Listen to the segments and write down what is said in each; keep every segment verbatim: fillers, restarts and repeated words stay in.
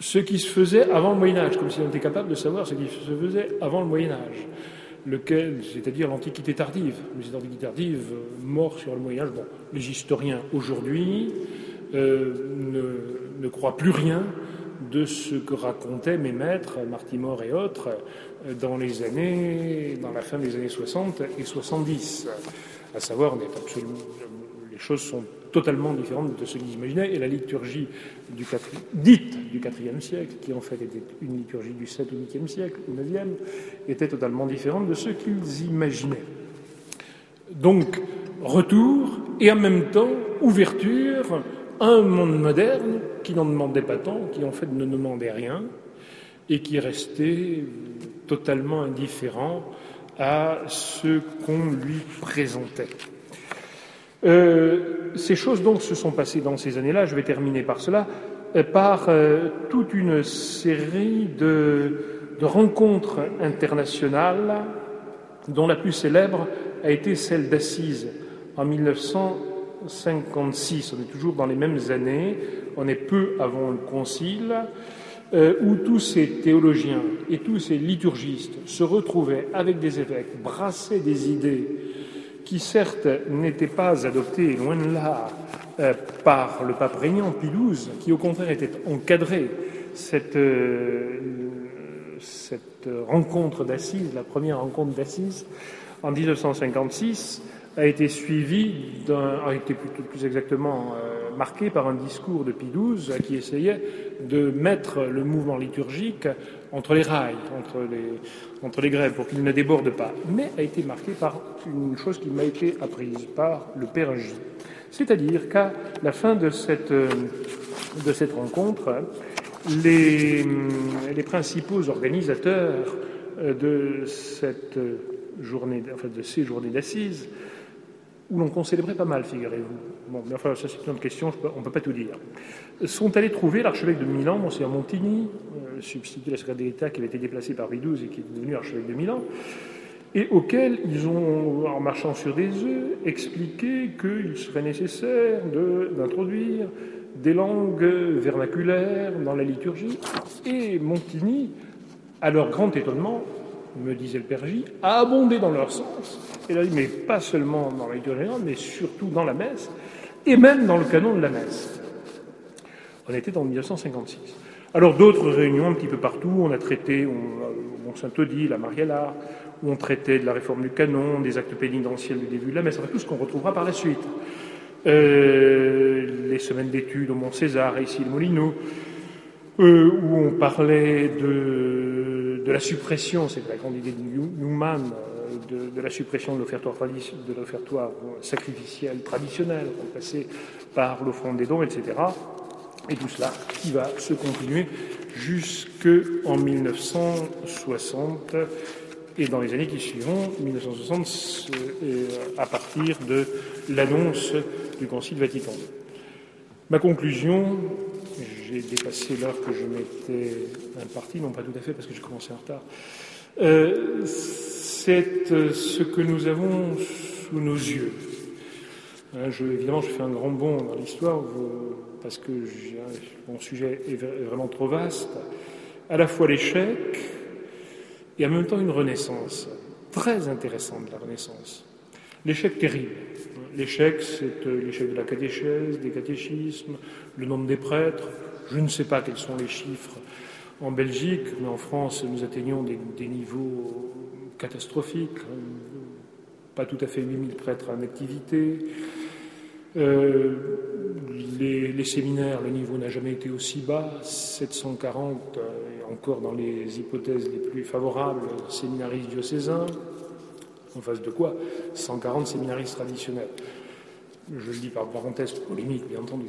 ce qui se faisait avant le Moyen-Âge, comme si on était capable de savoir ce qui se faisait avant le Moyen-Âge, lequel, c'est-à-dire l'Antiquité tardive. Mais cette Antiquité tardive, euh, mort sur le Moyen-Âge, bon, les historiens aujourd'hui euh, ne, ne croient plus rien de ce que racontaient mes maîtres, Martimore et autres, dans les années, dans la fin des années soixante et soixante-dix. À savoir, on est absolument, les choses sont totalement différentes de ce qu'ils imaginaient, et la liturgie du quatrième, dite du quatrième siècle, qui en fait était une liturgie du septième ou huitième siècle, ou neuvième, était totalement différente de ce qu'ils imaginaient. Donc, retour, et en même temps, ouverture à un monde moderne qui n'en demandait pas tant, qui en fait ne demandait rien, et qui restait totalement indifférent à ce qu'on lui présentait. Euh, ces choses donc se sont passées dans ces années-là, je vais terminer par cela, euh, par euh, toute une série de, de rencontres internationales dont la plus célèbre a été celle d'Assise en mille neuf cent cinquante-six. On est toujours dans les mêmes années, on est peu avant le Concile, euh, où tous ces théologiens et tous ces liturgistes se retrouvaient avec des évêques, brassaient des idées qui certes n'étaient pas adoptées, loin de là, euh, par le pape régnant Pie douze, qui au contraire était encadré. Cette, euh, cette rencontre d'Assise, la première rencontre d'Assise, en mille neuf cent cinquante-six, a été suivie, d'un, a été plutôt, plus exactement euh, marquée par un discours de Pie douze qui essayait de mettre le mouvement liturgique entre les rails, entre les, entre les grèves, pour qu'il ne déborde pas, mais a été marqué par une chose qui m'a été apprise par le Père J. C'est-à-dire qu'à la fin de cette, de cette rencontre, les, les principaux organisateurs de cette journée, enfin de ces journées d'assises, où l'on concélébrait pas mal, figurez-vous. Bon, mais enfin, ça c'est une autre question, on ne peut pas tout dire. Sont allés trouver l'archevêque de Milan, Monseigneur Montini, euh, substitut de la secrétaire d'État qui avait été déplacé par Pie douze et qui est devenu archevêque de Milan, et auquel ils ont, en marchant sur des œufs, expliqué qu'il serait nécessaire de, d'introduire des langues vernaculaires dans la liturgie. Et Montini, à leur grand étonnement, me disait le Père J, a abondé dans leur sens. Et là, mais pas seulement dans la liturgie générale, mais surtout dans la messe, et même dans le canon de la messe. On était en mille neuf cent cinquante-six. Alors d'autres réunions un petit peu partout, on a traité, on, on Saint-Odile, la Mariella, où on traitait de la réforme du canon, des actes pénitentiels du début de la messe, enfin tout ce qu'on retrouvera par la suite. Euh, les semaines d'études au Mont-César, et ici le Molino, euh, où on parlait de, de la suppression, c'est la grande idée de Newman, de, de la suppression de l'offertoire, tradition, de l'offertoire sacrificiel traditionnel, remplacé par l'offrande des dons, et cetera. Et tout cela qui va se continuer jusqu'en mille neuf cent soixante et dans les années qui suivront, mille neuf cent soixante, euh, à partir de l'annonce du Concile Vatican deux. Ma conclusion, j'ai dépassé l'heure que je m'étais impartie, non pas tout à fait parce que j'ai commencé en retard, euh, c'est ce que nous avons sous nos yeux. Hein, je, évidemment, je fais un grand bond dans l'histoire vous, parce que j'ai, mon sujet est vraiment trop vaste. À la fois l'échec et en même temps une renaissance très intéressante de la Renaissance. L'échec terrible. L'échec, c'est l'échec de la catéchèse, des catéchismes, le nombre des prêtres. Je ne sais pas quels sont les chiffres en Belgique, mais en France, nous atteignons des, des niveaux catastrophiques. Pas tout à fait huit mille prêtres en activité. Euh, les, les séminaires, le niveau n'a jamais été aussi bas, sept cent quarante, euh, et encore dans les hypothèses les plus favorables, séminaristes diocésains, en face de quoi cent quarante séminaristes traditionnels. Je le dis par parenthèse polémique, bien entendu.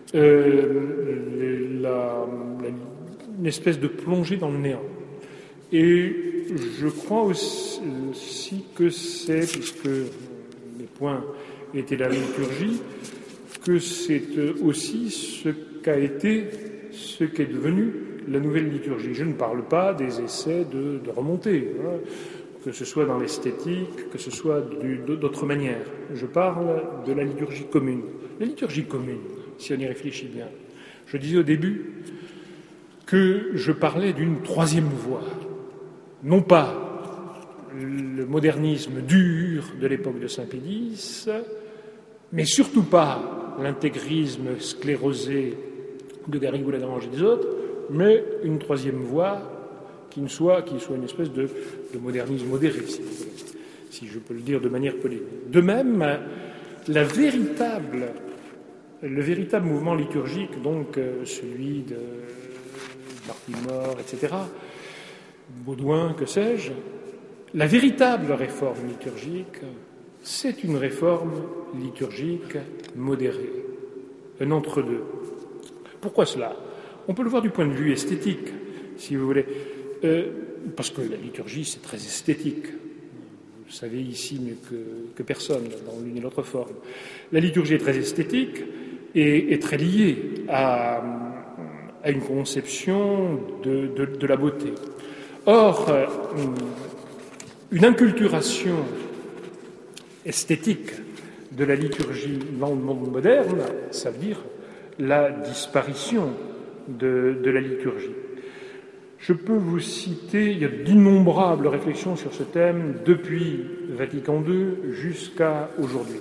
Euh, la, la, une espèce de plongée dans le néant. Et je crois aussi, aussi que c'est, puisque les points étaient la liturgie, que c'est aussi ce qu'a été, ce qu'est devenu la nouvelle liturgie. Je ne parle pas des essais de, de remontée, hein, que ce soit dans l'esthétique, que ce soit du, d'autres manières. Je parle de la liturgie commune. La liturgie commune, si on y réfléchit bien. Je disais au début que je parlais d'une troisième voie, non pas le modernisme dur de l'époque de Saint-Pédis, mais surtout pas l'intégrisme sclérosé de Garrigou, Lagrange et des autres, mais une troisième voie qui ne soit, qui soit une espèce de, de modernisme modéré, si, si je peux le dire de manière polémique. De même, la véritable, le véritable mouvement liturgique, donc euh, celui de Martimor, et cetera, Baudouin, que sais-je, la véritable réforme liturgique, c'est une réforme liturgique modérée, un entre-deux. Pourquoi cela? On peut le voir du point de vue esthétique, si vous voulez, euh, parce que la liturgie, c'est très esthétique. Vous le savez ici mieux que, que personne, dans l'une et l'autre forme. La liturgie est très esthétique et est très liée à, à une conception de, de, de la beauté. Or, euh, une inculturation esthétique de la liturgie dans le monde moderne, ça veut dire la disparition de, de la liturgie. Je peux vous citer, il y a d'innombrables réflexions sur ce thème depuis Vatican deux jusqu'à aujourd'hui.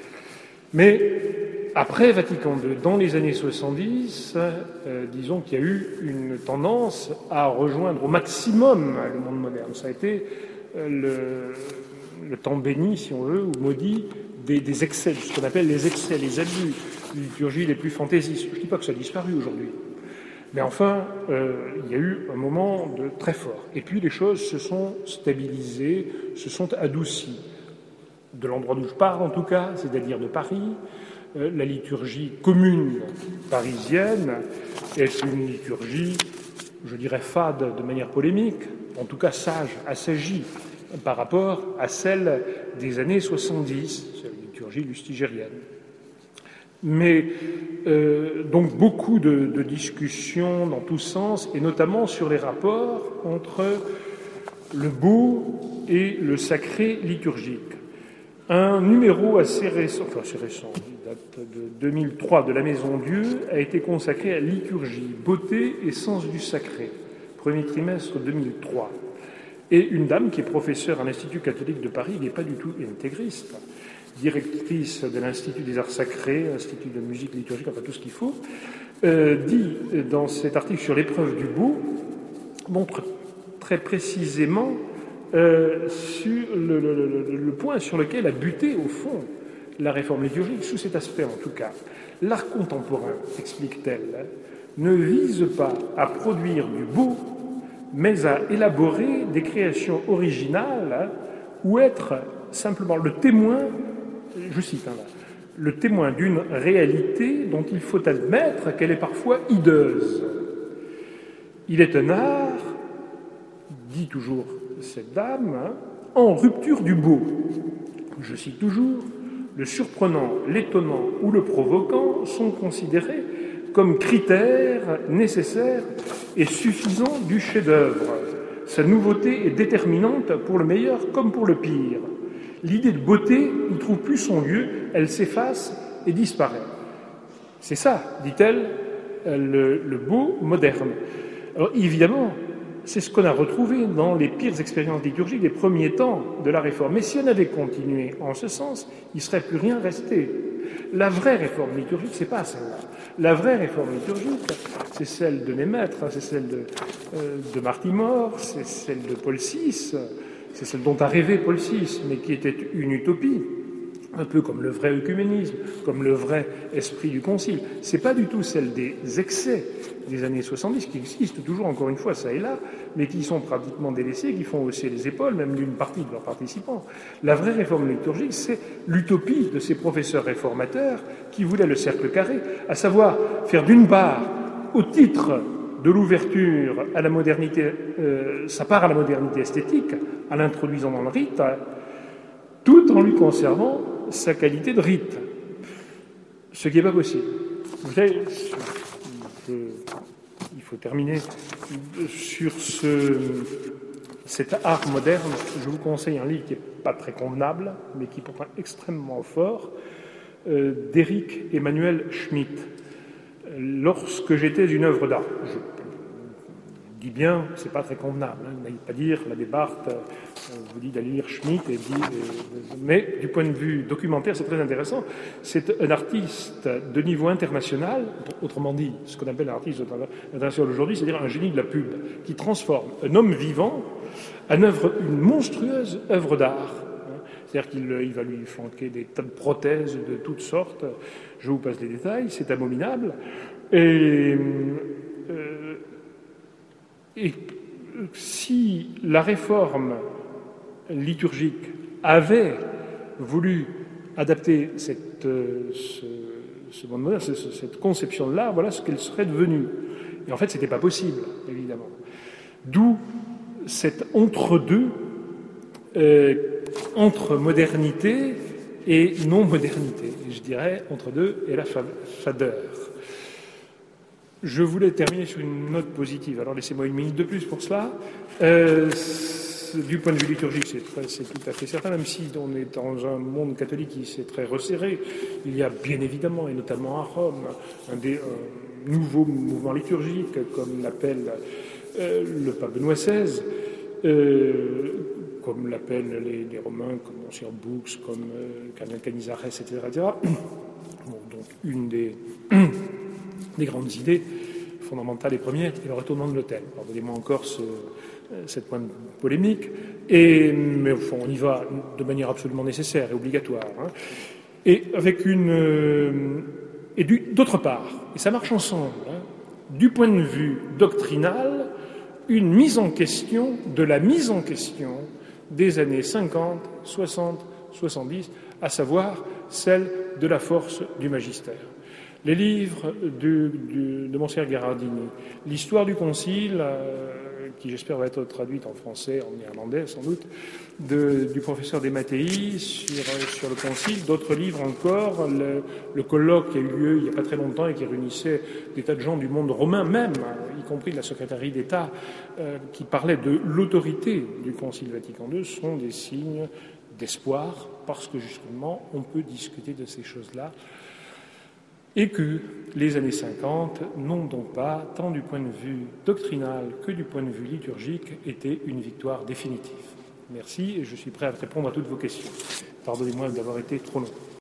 Mais après Vatican deux, dans les années soixante-dix, euh, disons qu'il y a eu une tendance à rejoindre au maximum le monde moderne. Ça a été euh, le, le temps béni, si on veut, ou maudit, des, des excès, ce qu'on appelle les excès, les abus, les liturgies les plus fantaisistes. Je ne dis pas que ça a disparu aujourd'hui. Mais enfin, euh, il y a eu un moment de très fort. Et puis les choses se sont stabilisées, se sont adoucies. De l'endroit d'où je parle, en tout cas, c'est-à-dire de Paris, euh, la liturgie commune parisienne est une liturgie, je dirais fade de manière polémique, en tout cas sage, assagie, par rapport à celle des années soixante-dix, c'est la liturgie lustigérienne. Mais euh, donc beaucoup de, de discussions dans tous sens, et notamment sur les rapports entre le beau et le sacré liturgique. Un numéro assez récent, enfin assez récent, il date de deux mille trois, de la Maison Dieu, a été consacré à liturgie, beauté et sens du sacré, premier trimestre deux mille trois. Et une dame qui est professeure à l'Institut catholique de Paris, qui n'est pas du tout intégriste, directrice de l'Institut des arts sacrés, Institut de musique liturgique, enfin tout ce qu'il faut, euh, dit dans cet article sur l'épreuve du beau, montre très précisément euh, sur le, le, le, le point sur lequel a buté, au fond, la réforme liturgique, sous cet aspect en tout cas. L'art contemporain, explique-t-elle, ne vise pas à produire du beau, mais à élaborer des créations originales ou être simplement le témoin, je cite, hein, là, le témoin d'une réalité dont il faut admettre qu'elle est parfois hideuse. Il est un art, dit toujours cette dame, hein, en rupture du beau. Je cite toujours, le surprenant, l'étonnant ou le provoquant sont considérés comme critères nécessaires et suffisants du chef-d'œuvre. Sa nouveauté est déterminante pour le meilleur comme pour le pire. L'idée de beauté ne trouve plus son lieu, elle s'efface et disparaît. C'est ça, dit-elle, le, le beau moderne. Alors évidemment, c'est ce qu'on a retrouvé dans les pires expériences liturgiques des premiers temps de la Réforme. Mais si on avait continué en ce sens, il ne serait plus rien resté. La vraie réforme liturgique, c'est pas celle-là. La vraie réforme liturgique, c'est celle de mes maîtres, c'est celle de, euh, de Martimor, c'est celle de Paul six, c'est celle dont a rêvé Paul six, mais qui était une utopie, un peu comme le vrai œcuménisme, comme le vrai esprit du Concile. C'est pas du tout celle des excès des années soixante-dix, qui existent toujours, encore une fois, ça et là, mais qui sont pratiquement délaissés, qui font hausser les épaules, même d'une partie de leurs participants. La vraie réforme liturgique, c'est l'utopie de ces professeurs réformateurs qui voulaient le cercle carré, à savoir faire d'une part, au titre de l'ouverture à la modernité, euh, sa part à la modernité esthétique, en l'introduisant dans le rite, tout en lui conservant sa qualité de rite. Ce qui n'est pas possible. Vous savez, je, il faut terminer sur ce, cet art moderne. Je vous conseille un livre qui n'est pas très convenable, mais qui est pourtant extrêmement fort, euh, d'Éric Emmanuel Schmitt. Lorsque j'étais une œuvre d'art, je dis bien, c'est pas très convenable. Hein. N'allez pas dire, l'abbé Barthes euh, vous dit d'aller lire Schmitt, et dit, euh, mais du point de vue documentaire, c'est très intéressant. C'est un artiste de niveau international, autrement dit, ce qu'on appelle un artiste international aujourd'hui, c'est-à-dire un génie de la pub, qui transforme un homme vivant en œuvre, une monstrueuse œuvre d'art. C'est-à-dire qu'il il va lui flanquer des tas de prothèses de toutes sortes. Je vous passe les détails, c'est abominable. Et, euh, et si la réforme liturgique avait voulu adapter cette, ce, ce monde moderne, cette conception-là, voilà ce qu'elle serait devenue. Et en fait, ce n'était pas possible, évidemment. D'où cet entre-deux euh, entre modernité et non-modernité, je dirais, entre deux et la fadeur. Je voulais terminer sur une note positive, alors laissez-moi une minute de plus pour cela. Euh, du point de vue liturgique, c'est, très, c'est tout à fait certain, même si on est dans un monde catholique qui s'est très resserré. Il y a bien évidemment, et notamment à Rome, un, des, un nouveau mouvement liturgique, comme l'appelle euh, le pape Benoît seize, euh, comme l'appellent les, les Romains, comme Monsieur Bux, comme euh, Cardinal Canizares, et cetera, et cetera. Bon, donc une des, des grandes idées fondamentales et premières est le retournement de l'autel. Pardonnez-moi encore ce, cette pointe polémique, et, mais au fond, on y va de manière absolument nécessaire et obligatoire. Hein. Et avec une... Euh, et du, d'autre part, et ça marche ensemble, hein, du point de vue doctrinal, une mise en question de la mise en question des années cinquante, soixante, soixante-dix, à savoir celle de la force du magistère. Les livres du, du, de Monseigneur Gherardini, l'histoire du Concile, euh, qui j'espère va être traduite en français, en néerlandais sans doute, de, du professeur Desmattei sur, sur le Concile, d'autres livres encore, le, le colloque qui a eu lieu il n'y a pas très longtemps et qui réunissait des tas de gens du monde romain même, y compris de la secrétaire d'État, euh, qui parlait de l'autorité du Concile Vatican deux, sont des signes d'espoir, parce que justement on peut discuter de ces choses-là, et que les années cinquante n'ont donc pas, tant du point de vue doctrinal que du point de vue liturgique, été une victoire définitive. Merci, et je suis prêt à répondre à toutes vos questions. Pardonnez-moi d'avoir été trop long.